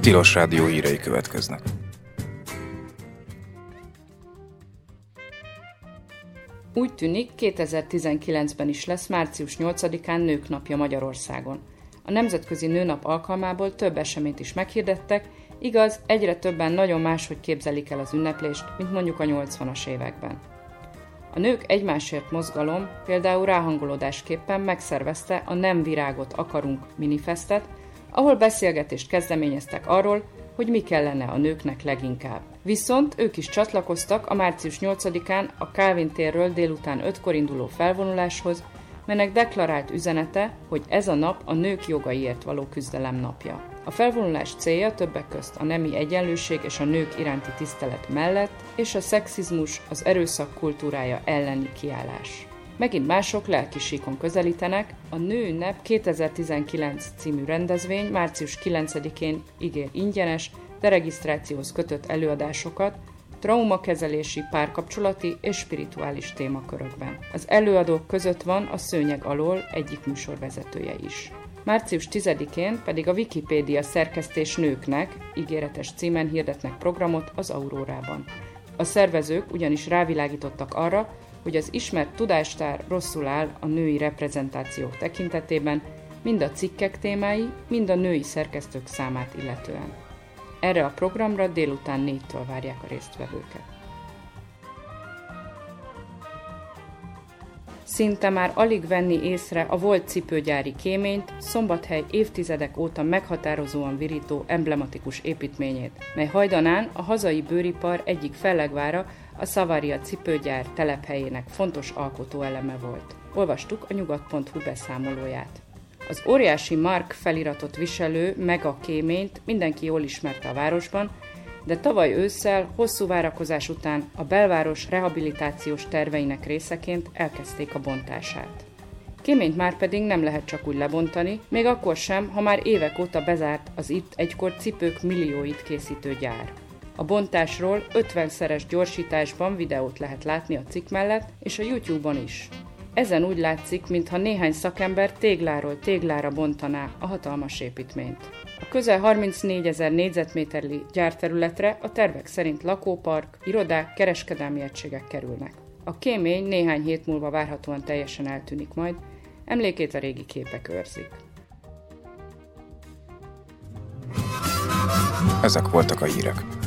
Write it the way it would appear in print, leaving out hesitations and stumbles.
Tilos Rádió hírei következnek. Úgy tűnik, 2019-ben is lesz március 8-án Nők Napja Magyarországon. A Nemzetközi Nőnap alkalmából több eseményt is meghirdettek, igaz, egyre többen nagyon máshogy képzelik el az ünneplést, mint mondjuk a 80-as években. A Nők Egymásért mozgalom például ráhangolódásképpen megszervezte a Nem virágot akarunk minifestet, ahol beszélgetést kezdeményeztek arról, hogy mi kellene a nőknek leginkább. Viszont ők is csatlakoztak a március 8-án a Kálvin térről délután 5-kor induló felvonuláshoz, melynek deklarált üzenete, hogy ez a nap a nők jogaiért való küzdelem napja. A felvonulás célja többek közt a nemi egyenlőség és a nők iránti tisztelet mellett, és a szexizmus, az erőszak kultúrája elleni kiállás. Megint mások lelki síkon közelítenek, a Nőünnep 2019 című rendezvény március 9-én ígér ingyenes, de regisztrációhoz kötött előadásokat, traumakezelési, párkapcsolati és spirituális témakörökben. Az előadók között van a Szőnyeg alól egyik műsorvezetője is. Március 10-én pedig a Wikipédia szerkesztés nőknek ígéretes címen hirdetnek programot az Aurórában. A szervezők ugyanis rávilágítottak arra, hogy az ismert tudástár rosszul áll a női reprezentációk tekintetében, mind a cikkek témái, mind a női szerkesztők számát illetően. Erre a programra délután 4-től várják a résztvevőket. Szinte már alig venni észre a volt cipőgyári kéményt, Szombathely évtizedek óta meghatározóan virító emblematikus építményét, mely hajdanán a hazai bőripar egyik fellegvára, a Savaria cipőgyár telephelyének fontos alkotóeleme volt. Olvastuk a nyugat.hu beszámolóját. Az óriási Mark feliratot viselő mega kéményt mindenki jól ismerte a városban, de tavaly ősszel, hosszú várakozás után a belváros rehabilitációs terveinek részeként elkezdték a bontását. Kéményt márpedig nem lehet csak úgy lebontani, még akkor sem, ha már évek óta bezárt az itt egykor cipők millióit készítő gyár. A bontásról 50-szeres gyorsításban videót lehet látni a cikk mellett, és a YouTube-on is. Ezen úgy látszik, mintha néhány szakember tégláról téglára bontaná a hatalmas építményt. A közel 34 000 négyzetméternyi gyárterületre a tervek szerint lakópark, irodák, kereskedelmi egységek kerülnek. A kémény néhány hét múlva várhatóan teljesen eltűnik majd, emlékét a régi képek őrzik. Ezek voltak a hírek.